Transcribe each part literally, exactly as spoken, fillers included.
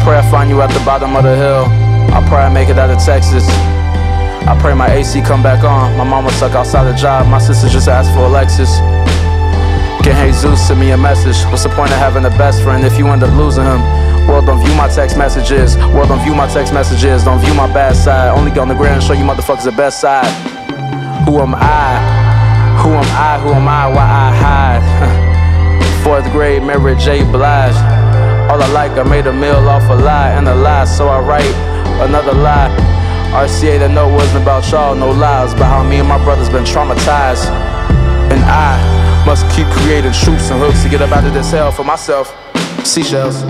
pray I find you at the bottom of the hill. I pray I make it out of Texas. I pray my A C come back on. My mama stuck outside the job. My sister just asked for a Lexus. Can Jesus send me a message? What's the point of having a best friend if you end up losing him? World, don't view my text messages. World, don't view my text messages. Don't view my bad side. Only go on the ground and show you motherfuckers the best side. Who am I? Who am I? Who am I? Why I hide? Fourth grade, Mary J. Blige. All I like, I made a meal off a lie and a lie, so I write another lie. R C A, that note wasn't about y'all, no lies, but how me and my brothers been traumatized. And I must keep creating troops and hooks to get up out of this hell for myself. Seashells.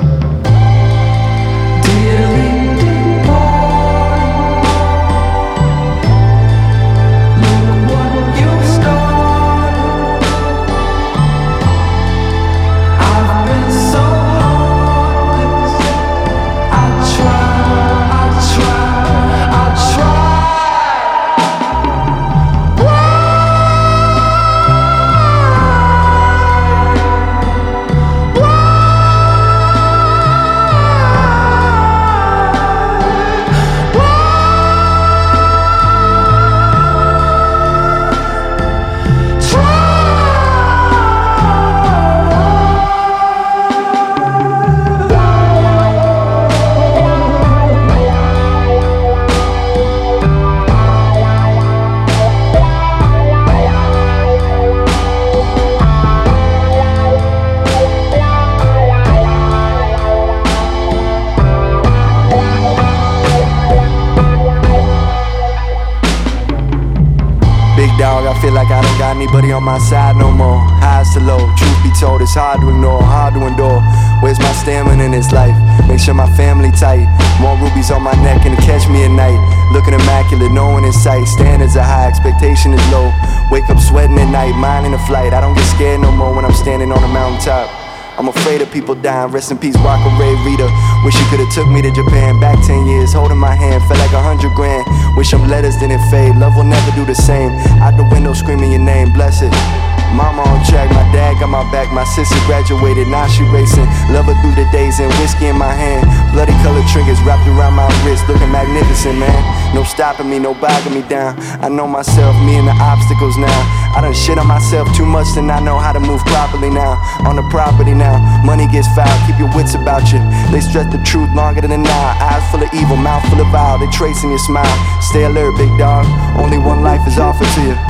Dog, I feel like I don't got anybody on my side no more. Highs to low, truth be told, it's hard to ignore, hard to endure. Where's my stamina in this life? Make sure my family tight. More rubies on my neck and to catch me at night. Looking immaculate, no one in sight. Standards are high, expectation is low. Wake up sweating at night, mind in a flight. I don't get scared no more when I'm standing on a mountaintop. I'm afraid of people dying, rest in peace, Rocco Ray Rita. Wish you could've took me to Japan, back ten years, holding my hand, felt like a hundred grand. Wish them letters didn't fade, love will never do the same. Out the window screaming your name, bless it. Mama on track, my dad got my back, my sister graduated, now she racing. Love her through the days and whiskey in my hand. Bloody colored trinkets wrapped around my wrist, looking magnificent, man. No stopping me, no bogging me down. I know myself, me and the obstacles now. I done shit on myself too much and I know how to move properly now. On the property now, money gets foul, keep your wits about you. They stretch the truth longer than an hour. Eyes full of evil, mouth full of vile, they tracing your smile. Stay alert, big dog, only one life is offered to you.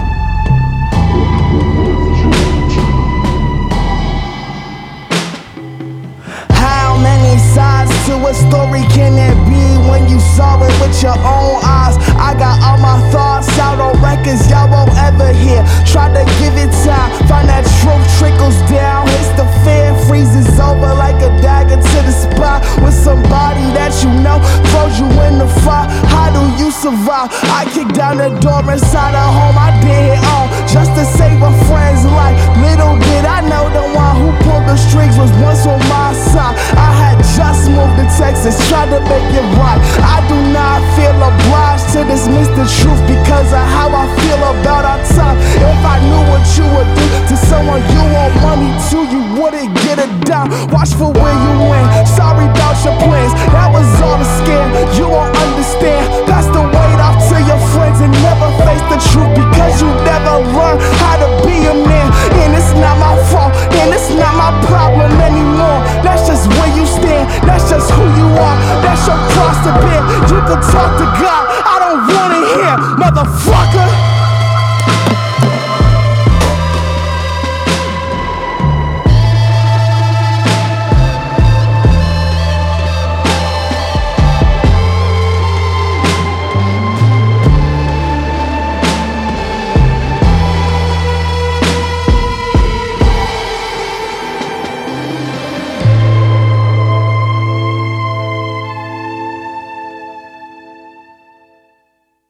How many sides to a story can there be when you saw it with your own eyes? I got all my thoughts out on records y'all won't ever hear. Try to give it time, find that truth trickles down. Hits the fear, freezes over like a dagger to the spine. With somebody that you know throws you in the fire. How do you survive? I kicked down the door inside a home I did it all just to save a friend's life. Little did I know the one who pulled the strings was once on my side. I had just moved to Texas, tried to make it right. I do not feel obliged to dismiss the truth because of how I feel about our time. If I knew what you would do to someone you want money to, you wouldn't get it down. Watch for where you went. Sorry about your plans, that was all a scam. You won't understand. That's the weight off to your friends and never face the truth because you never learn how to be a man. And it's not my fault, and it's not my problem anymore. That's just where you stand, that's just who you are. That's your cross to bear. You can talk to God, I don't wanna hear, motherfucker.